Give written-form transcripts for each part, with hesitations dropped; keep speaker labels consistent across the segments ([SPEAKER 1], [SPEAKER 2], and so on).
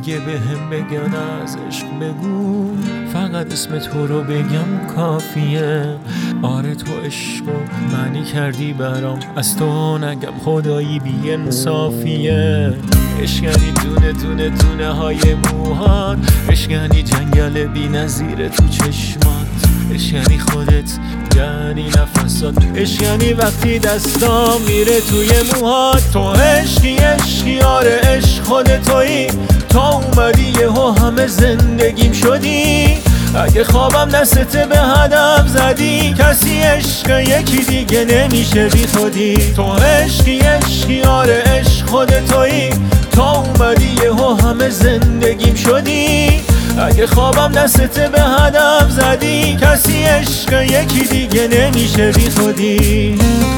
[SPEAKER 1] اگه به هم بگن از عشق بگو، فقط اسم تو رو بگم کافیه. آره تو عشقو معنی کردی برام، از تو نگم خدایی بی انصافیه. عشق یعنی دونه دونه دونه های موهات، عشق یعنی جنگل بی نظیر تو چشمات، عشق یعنی خودت یعنی نفسات، عشق یعنی وقتی دستام میره توی موهات. تو عشقی آره عشق خودت تویی، تا اومدی یهو همه زندگیم شدی. اگه خوابم دستت به هدف زدی، کسی عشق یکی دیگه نمیشه بی خودی. تو عشقی آره عشق خودت تویی، تا اومدی یهو همه زندگیم شدی. اگه خوابم دستت به هدف زدی، کسی عشق یکی دیگه نمیشه بی خودی.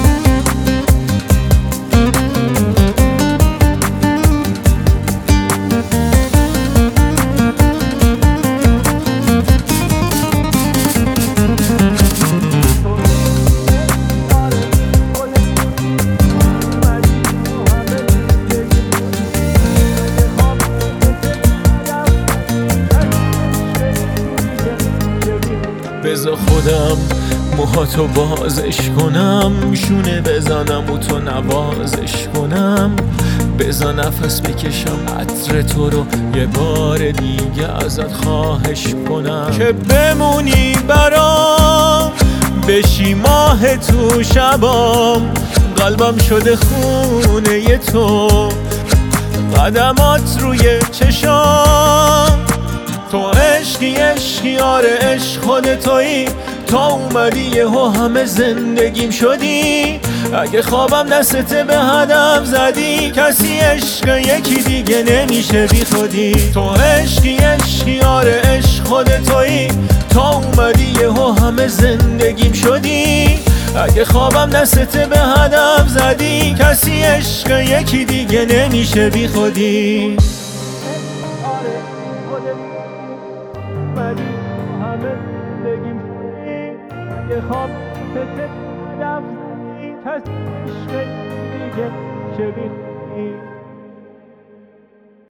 [SPEAKER 1] بذار خودم موهاتو بازش کنم، شونه بزنم و تو نوازش کنم. بذار نفس بکشم عطر تو رو یه بار دیگه ازت خواهش کنم، که بمونی برام بشی ماه تو شبام. قلبم شده خونه تو، قدمات روی چشام. تو عشقی آره عشق خودت تویی، تا اومدی یهو همه زندگیم شدی. اگه خوابم دستت به هدف زدی، کسی عشق یکی دیگه نمیشه بی خودی. تو عشقی آره عشق خودت تویی، تا اومدی یهو همه زندگیم شدی. اگه خوابم دستت به هدف زدی، کسی عشق یکی دیگه نمیشه بی خودی. همه زندگیم اگه خواب ست هدف زدی، کسی عشق دیگه چه بی خودی.